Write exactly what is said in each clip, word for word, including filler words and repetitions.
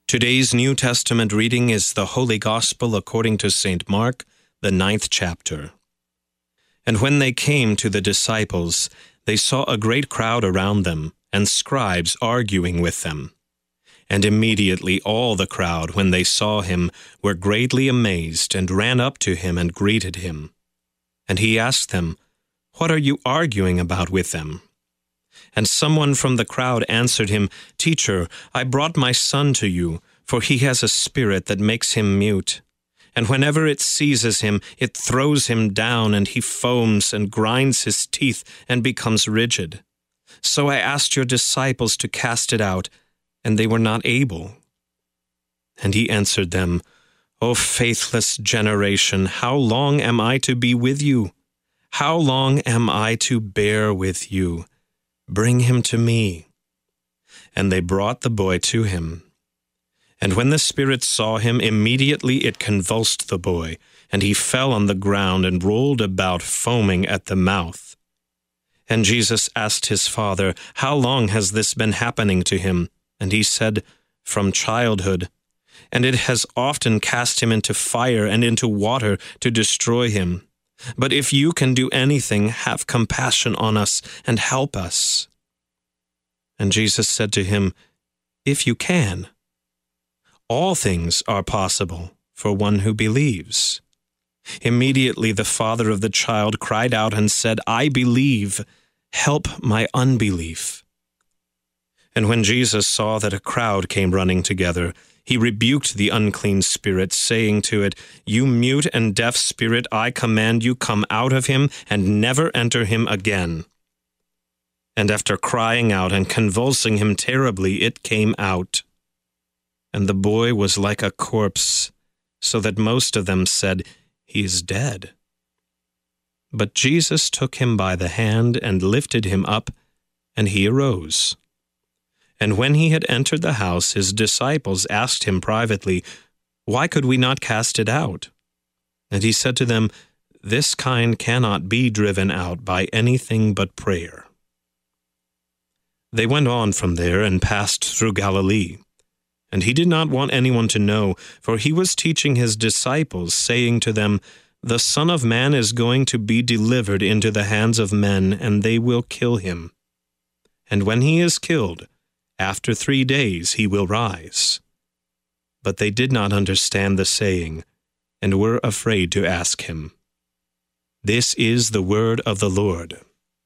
Today's New Testament reading is the Holy Gospel according to Saint Mark, the ninth chapter. And when they came to the disciples, they saw a great crowd around them, and scribes arguing with them. And immediately all the crowd, when they saw him, were greatly amazed, and ran up to him and greeted him. And he asked them, "What are you arguing about with them?" And someone from the crowd answered him, "Teacher, I brought my son to you, for he has a spirit that makes him mute. And whenever it seizes him, it throws him down, and he foams and grinds his teeth and becomes rigid. So I asked your disciples to cast it out, and they were not able." And he answered them, "O faithless generation, how long am I to be with you? How long am I to bear with you? Bring him to me." And they brought the boy to him. And when the spirit saw him, immediately it convulsed the boy, and he fell on the ground and rolled about, foaming at the mouth. And Jesus asked his father, "How long has this been happening to him?" And he said, "From childhood. And it has often cast him into fire and into water to destroy him. But if you can do anything, have compassion on us and help us." And Jesus said to him, "If you can. All things are possible for one who believes." Immediately the father of the child cried out and said, "I believe. Help my unbelief." And when Jesus saw that a crowd came running together, he rebuked the unclean spirit, saying to it, "You mute and deaf spirit, I command you, come out of him and never enter him again." And after crying out and convulsing him terribly, it came out. And the boy was like a corpse, so that most of them said, "He is dead." But Jesus took him by the hand and lifted him up, and he arose. And when he had entered the house, his disciples asked him privately, "Why could we not cast it out?" And he said to them, "This kind cannot be driven out by anything but prayer." They went on from there and passed through Galilee. And he did not want anyone to know, for he was teaching his disciples, saying to them, "The Son of Man is going to be delivered into the hands of men, and they will kill him. And when he is killed, after three days he will rise." But they did not understand the saying, and were afraid to ask him. This is the word of the Lord.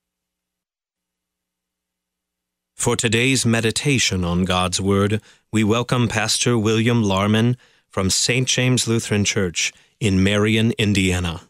For today's meditation on God's Word, we welcome Pastor William Larman from Saint James Lutheran Church in Marion, Indiana.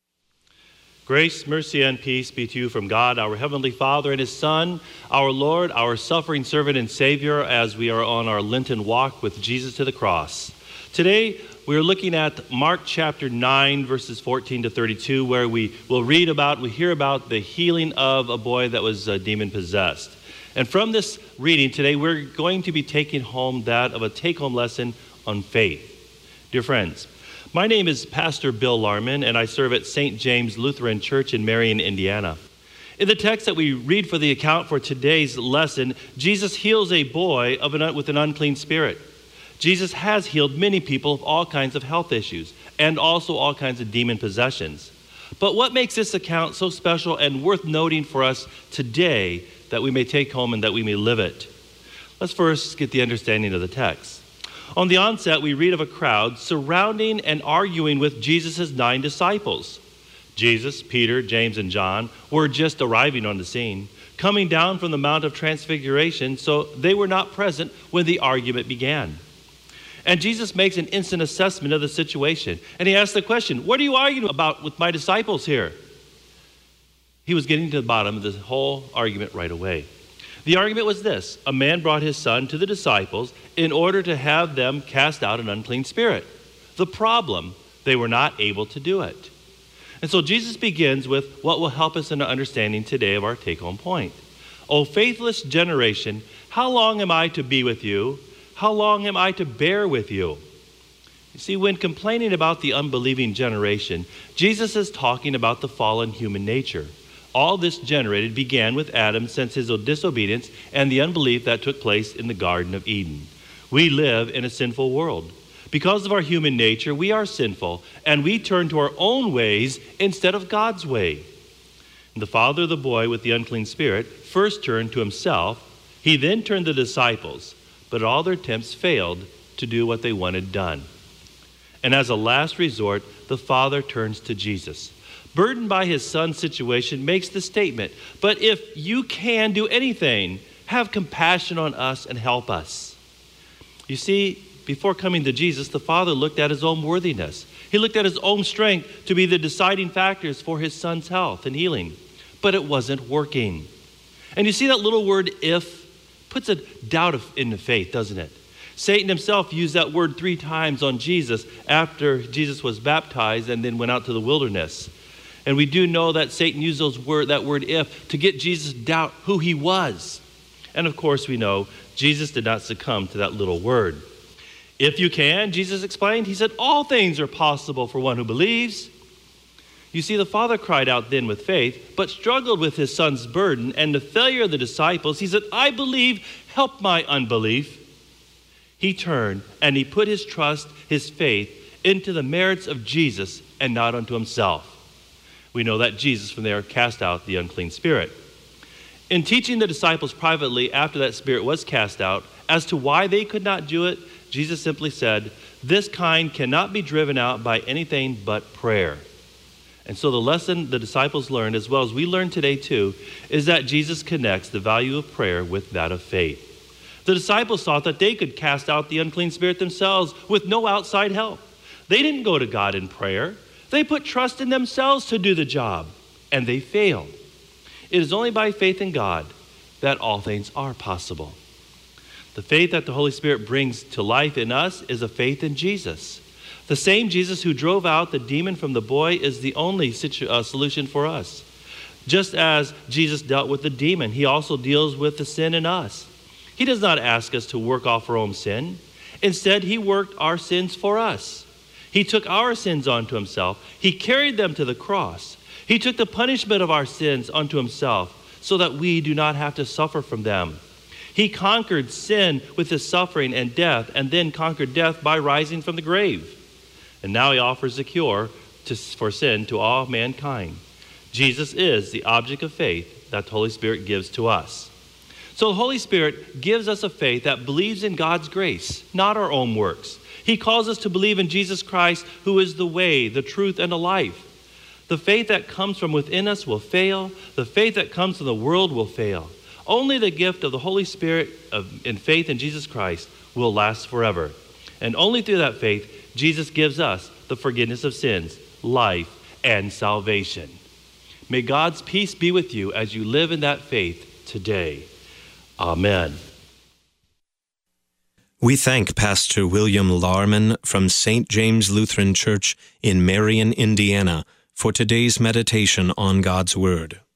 Grace, mercy, and peace be to you from God, our Heavenly Father, and His Son, our Lord, our suffering servant and Savior, as we are on our Lenten walk with Jesus to the cross. Today, we are looking at Mark chapter nine, verses fourteen to thirty-two, where we will read about, we hear about the healing of a boy that was uh, demon-possessed. And from this reading today, we're going to be taking home that of a take-home lesson on faith. Dear friends, my name is Pastor Bill Larman, and I serve at Saint James Lutheran Church in Marion, Indiana. In the text that we read for the account for today's lesson, Jesus heals a boy of an, with an unclean spirit. Jesus has healed many people of all kinds of health issues and also all kinds of demon possessions. But what makes this account so special and worth noting for us today that we may take home and that we may live it? Let's first get the understanding of the text. On the onset, we read of a crowd surrounding and arguing with Jesus' nine disciples. Jesus, Peter, James, and John were just arriving on the scene, coming down from the Mount of Transfiguration, so they were not present when the argument began. And Jesus makes an instant assessment of the situation, and he asks the question, "What are you arguing about with my disciples here?" He was getting to the bottom of the whole argument right away. The argument was this: a man brought his son to the disciples in order to have them cast out an unclean spirit. The problem, they were not able to do it. And so Jesus begins with what will help us in our understanding today of our take-home point. "O faithless generation, how long am I to be with you? How long am I to bear with you?" You see, when complaining about the unbelieving generation, Jesus is talking about the fallen human nature. All this generated began with Adam since his disobedience and the unbelief that took place in the Garden of Eden. We live in a sinful world. Because of our human nature, we are sinful, and we turn to our own ways instead of God's way. The father of the boy with the unclean spirit first turned to himself. He then turned to the disciples, but all their attempts failed to do what they wanted done. And as a last resort, the father turns to Jesus. Burdened by his son's situation, makes the statement, "But if you can do anything, have compassion on us and help us." You see, before coming to Jesus, the father looked at his own worthiness. He looked at his own strength to be the deciding factors for his son's health and healing. But it wasn't working. And you see that little word "if" puts a doubt of, in the faith, doesn't it? Satan himself used that word three times on Jesus after Jesus was baptized and then went out to the wilderness. And we do know that Satan used those word, that word "if" to get Jesus to doubt who he was. And of course we know Jesus did not succumb to that little word. If you can, Jesus explained, he said, all things are possible for one who believes. You see, the father cried out then with faith, but struggled with his son's burden and the failure of the disciples. He said, I believe, help my unbelief. He turned and he put his trust, his faith, into the merits of Jesus and not unto himself. We know that Jesus from there cast out the unclean spirit. In teaching the disciples privately after that spirit was cast out, as to why they could not do it, Jesus simply said, this kind cannot be driven out by anything but prayer. And so the lesson the disciples learned, as well as we learn today too, is that Jesus connects the value of prayer with that of faith. The disciples thought that they could cast out the unclean spirit themselves with no outside help. They didn't go to God in prayer. They put trust in themselves to do the job, and they failed. It is only by faith in God that all things are possible. The faith that the Holy Spirit brings to life in us is a faith in Jesus. The same Jesus who drove out the demon from the boy is the only situ- uh, solution for us. Just as Jesus dealt with the demon, he also deals with the sin in us. He does not ask us to work off our own sin. Instead, he worked our sins for us. He took our sins onto himself. He carried them to the cross. He took the punishment of our sins onto himself so that we do not have to suffer from them. He conquered sin with his suffering and death, and then conquered death by rising from the grave. And now he offers a cure to, for sin to all mankind. Jesus is the object of faith that the Holy Spirit gives to us. So the Holy Spirit gives us a faith that believes in God's grace, not our own works. He calls us to believe in Jesus Christ, who is the way, the truth, and the life. The faith that comes from within us will fail. The faith that comes from the world will fail. Only the gift of the Holy Spirit of, in faith in Jesus Christ will last forever. And only through that faith, Jesus gives us the forgiveness of sins, life, and salvation. May God's peace be with you as you live in that faith today. Amen. We thank Pastor William Larman from Saint James Lutheran Church in Marion, Indiana, for today's meditation on God's Word.